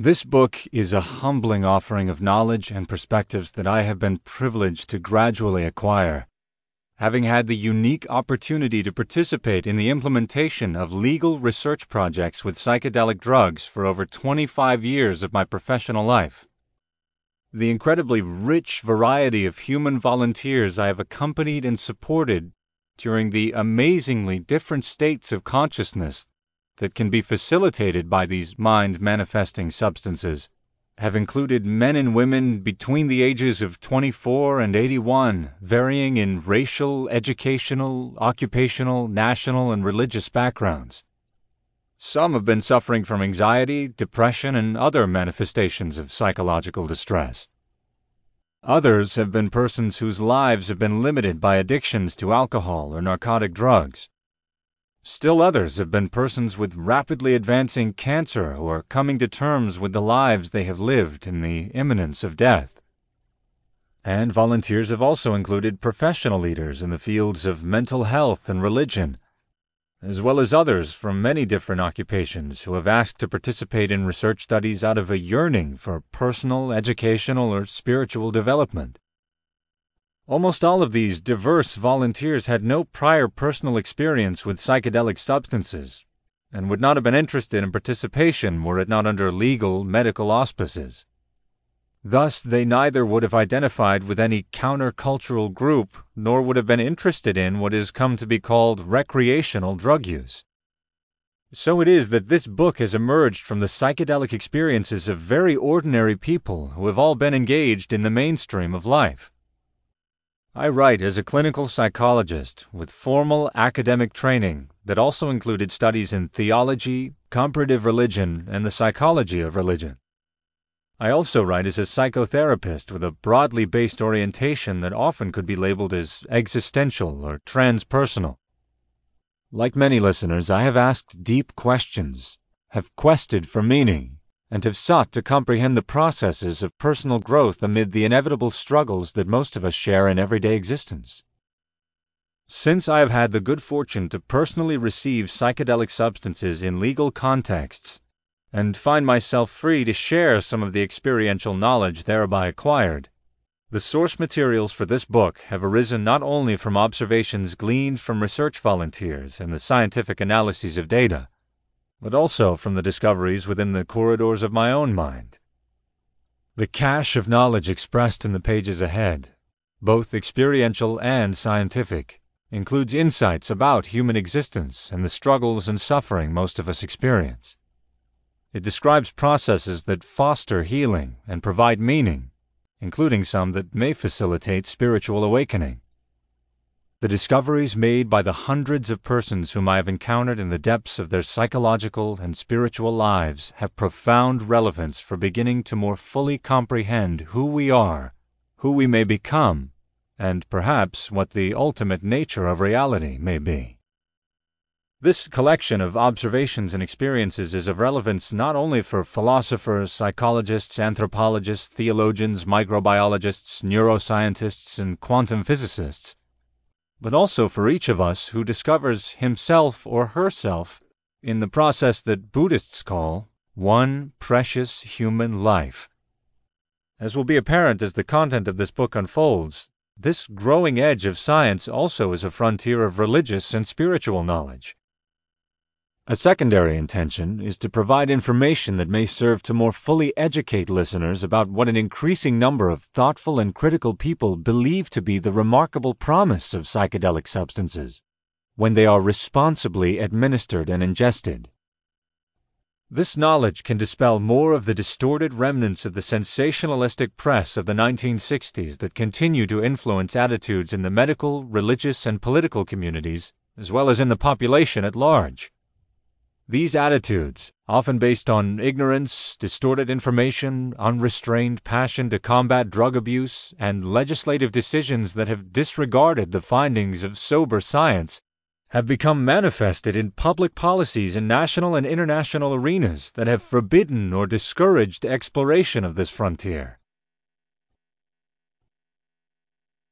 This book is a humbling offering of knowledge and perspectives that I have been privileged to gradually acquire, having had the unique opportunity to participate in the implementation of legal research projects with psychedelic drugs for over 25 years of my professional life. The incredibly rich variety of human volunteers I have accompanied and supported during the amazingly different states of consciousness that can be facilitated by these mind-manifesting substances have included men and women between the ages of 24 and 81, varying in racial, educational, occupational, national, and religious backgrounds. Some have been suffering from anxiety, depression, and other manifestations of psychological distress. Others have been persons whose lives have been limited by addictions to alcohol or narcotic drugs. Still others have been persons with rapidly advancing cancer who are coming to terms with the lives they have lived in the imminence of death. And volunteers have also included professional leaders in the fields of mental health and religion, as well as others from many different occupations who have asked to participate in research studies out of a yearning for personal, educational, or spiritual development. Almost all of these diverse volunteers had no prior personal experience with psychedelic substances and would not have been interested in participation were it not under legal medical auspices. Thus, they neither would have identified with any countercultural group nor would have been interested in what has come to be called recreational drug use. So it is that this book has emerged from the psychedelic experiences of very ordinary people who have all been engaged in the mainstream of life. I write as a clinical psychologist with formal academic training that also included studies in theology, comparative religion, and the psychology of religion. I also write as a psychotherapist with a broadly based orientation that often could be labeled as existential or transpersonal. Like many listeners, I have asked deep questions, have quested for meaning, and have sought to comprehend the processes of personal growth amid the inevitable struggles that most of us share in everyday existence. Since I have had the good fortune to personally receive psychedelic substances in legal contexts, and find myself free to share some of the experiential knowledge thereby acquired, the source materials for this book have arisen not only from observations gleaned from research volunteers and the scientific analyses of data, but also from the discoveries within the corridors of my own mind. The cache of knowledge expressed in the pages ahead, both experiential and scientific, includes insights about human existence and the struggles and suffering most of us experience. It describes processes that foster healing and provide meaning, including some that may facilitate spiritual awakening. The discoveries made by the hundreds of persons whom I have encountered in the depths of their psychological and spiritual lives have profound relevance for beginning to more fully comprehend who we are, who we may become, and perhaps what the ultimate nature of reality may be. This collection of observations and experiences is of relevance not only for philosophers, psychologists, anthropologists, theologians, microbiologists, neuroscientists, and quantum physicists, but also for each of us who discovers himself or herself in the process that Buddhists call one precious human life. As will be apparent as the content of this book unfolds, this growing edge of science also is a frontier of religious and spiritual knowledge. A secondary intention is to provide information that may serve to more fully educate listeners about what an increasing number of thoughtful and critical people believe to be the remarkable promise of psychedelic substances when they are responsibly administered and ingested. This knowledge can dispel more of the distorted remnants of the sensationalistic press of the 1960s that continue to influence attitudes in the medical, religious, and political communities, as well as in the population at large. These attitudes, often based on ignorance, distorted information, unrestrained passion to combat drug abuse, and legislative decisions that have disregarded the findings of sober science, have become manifested in public policies in national and international arenas that have forbidden or discouraged exploration of this frontier.